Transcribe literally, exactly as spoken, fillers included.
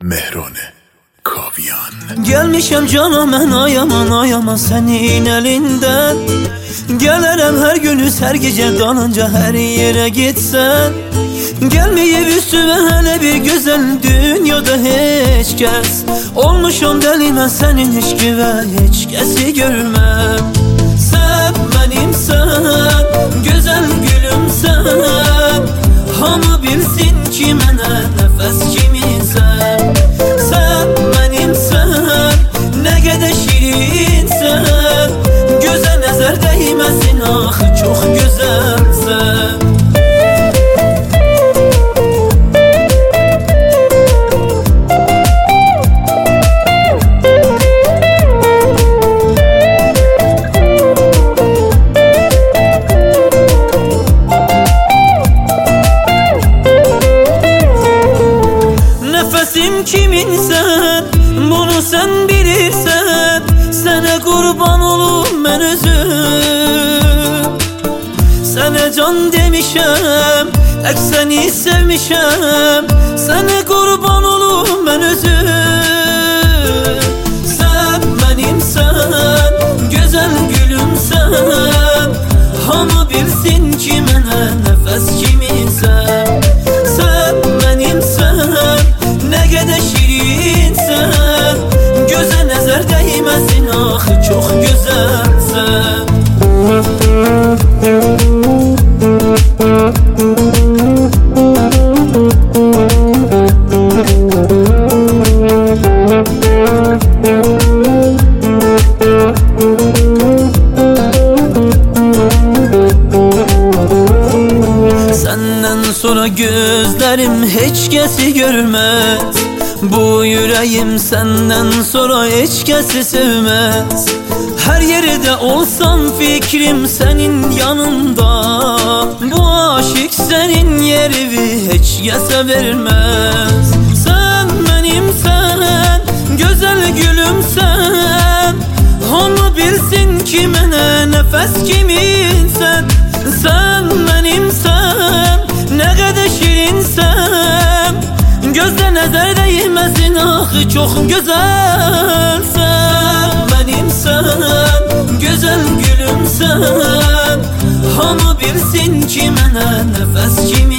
Mehrane Kaviyan. Gelmişem canım ben ayaman ayaman senin elinden. Gelirim her günü her gece dalınca her yere gitsen. Gelmeyip üstüme hele bir güzel dünyada hiç kes. Olmuşum deli ben senin hiç güve hiç kesi görmem. Sen benimsen, güzel gülümsen. Hamı bilsin ki mənə nefes kiminsen. Sen benimsen, ne kadar şirinsen. Göze nazar değmesin ah çok güzelsen. Nefesim kiminsen, bunu sen bilirsen. Sana kurban olum ben özüm. Sana can demişem, tek seni sevmişem. Sana kurban olum ben özüm. Sen benimsen, güzel gülümsen. Hamı bilsin ki mənə nefes kiminsen. Sen benimsen, ne kadar şirinsen. Göze nazar değmesin ah çok güzelsen. Senden sonra gözlerim hiç kesi görmez. Bu yüreğim senden sonra hiç kesi sevmez. Her yerde olsam fikrim senin yanında. Bu aşık senin yerini hiç kese vermez. Sen benimsen, güzel gülümsen. Hamı bilsin ki mənə nefes kiminsen. Sen benimsen, ne kadar şirinsem. Gözde nazar değmesin ah çok güzelsen. Benimsen, güzel gülümsen. Hamı bilsin ki mənə nefes kiminsen.